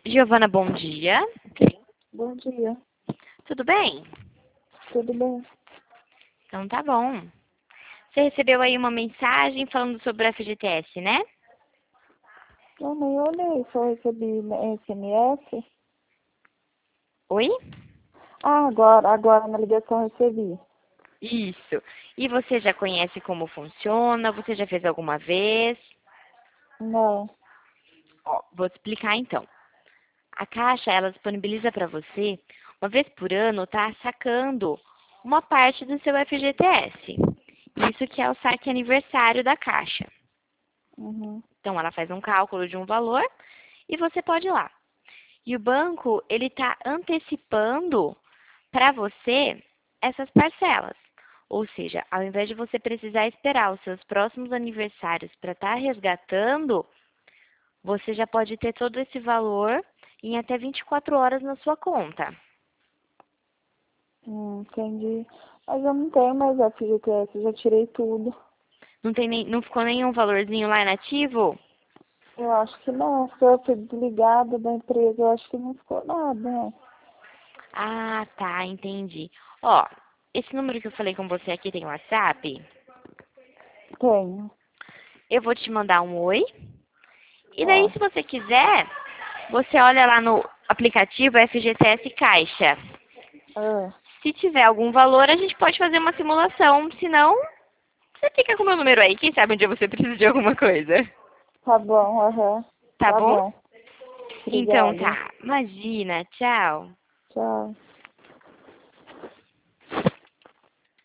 Giovana, bom dia. Bom dia, Tudo bem? tudo bem? Então tá bom. Você recebeu aí uma mensagem falando sobre o FGTS, né? Eu nem olhei, só recebi SMS. Oi? Ah, agora na ligação eu recebi. Isso. E você já conhece como funciona? Você já fez alguma vez? Não. Ó, vou te explicar então. A Caixa, ela disponibiliza para você, uma vez por ano, tá sacando uma parte do seu FGTS. Isso que é o saque aniversário da Caixa. Uhum. Então, ela faz um cálculo de um valor e você pode ir lá. E o banco, ele está antecipando para você essas parcelas. Ou seja, ao invés de você precisar esperar os seus próximos aniversários para estar resgatando, você já pode ter todo esse valor em até 24 horas na sua conta. Entendi. Mas eu não tenho mais FGTS, eu já tirei tudo. Não ficou nenhum valorzinho lá inativo? Eu acho que não, porque eu fui desligada da empresa, eu acho que não ficou nada, né? Ah, tá, entendi. Ó, esse número que eu falei com você aqui tem WhatsApp? Tenho. Eu vou te mandar um oi. E daí, Tá. se você quiser, você olha lá no aplicativo FGTS Caixa. Ah, Se tiver algum valor, a gente pode fazer uma simulação. Se não, você fica com o meu número aí. Quem sabe um dia você precisa de alguma coisa. tá bom, aham. Tá Tá bom? bom. Então Obrigada. tá. Imagina. Tchau. Tchau.